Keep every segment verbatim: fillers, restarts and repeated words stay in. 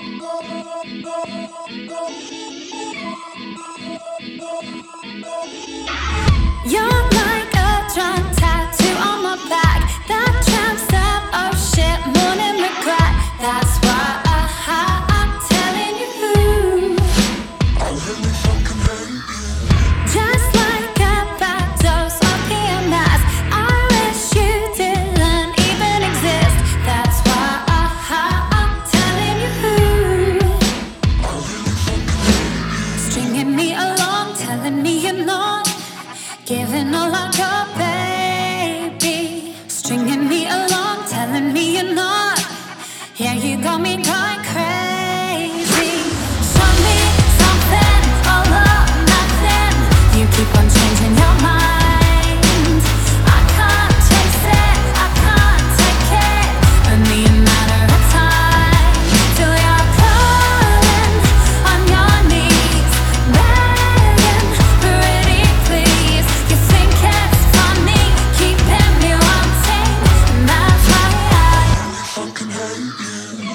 You're like a drum tattoo on my back. That tramp stamp, oh shit, morning regret. That's why I, I'm telling you. I really fucking hate you. Just like a bad dose of P M S. I wish you didn't even exist. That's why I, I'm telling you. I really fucking hate you. Stringing me along, telling me you're not giving all I got, baby. Stringing me along, telling me you're not. Yeah, you got me going crazy. Show me something, all or nothing. You keep on changing your mind. I can't chase it, I can't take it. Only a matter of time till you're crawling on your knees, begging, pretty please. You think it's funny, keeping me wanting, and that's why I fucking hate you.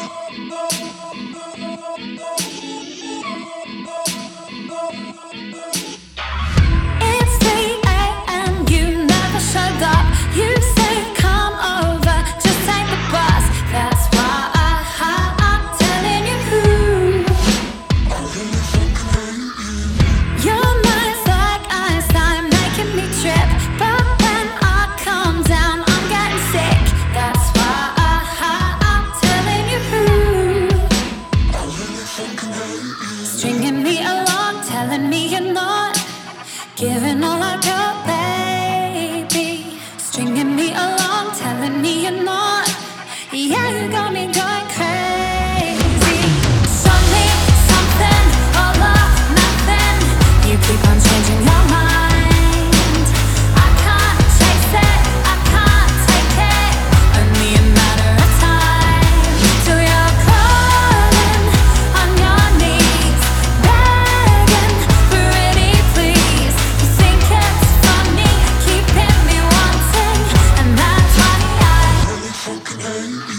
It's three a.m. you never showed up. You say come over, just take the bus. That's why I, I'm telling you. I really fucking hate you. Your mind's like Einstein, making me trip. But when I calm down, I'm getting sick. That's why I, I'm telling you. I really fucking hate you. Stringing me along, telling me you're not giving all I got, baby. Stringing me along, telling me you're not. Yeah, you got me going crazy. Show me something, all or nothing. You keep on changing your mind. I can't chase it, I can't take it. Only a matter of time till you're crawling on your knees, begging, pretty please. You think it's funny, keeping me wanting, and that's why I really fucking hate you.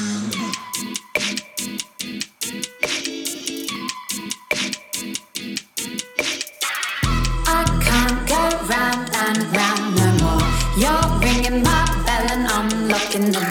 I can't go round and round no more. You're ringing my bell and I'm locking the